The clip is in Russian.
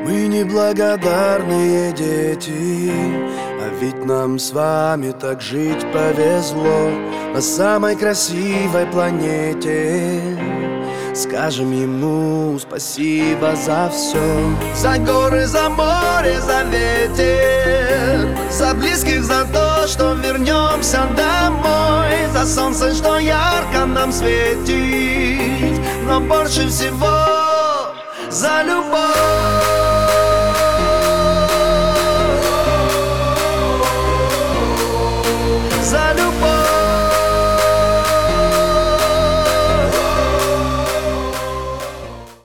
Мы неблагодарные дети, а ведь нам с вами так жить повезло. На самой красивой планете скажем ему спасибо за все. За горы, за море, за ветер, за близких, за то, что вернемся домой, за солнце, что ярко нам светит, но больше всего за любовь.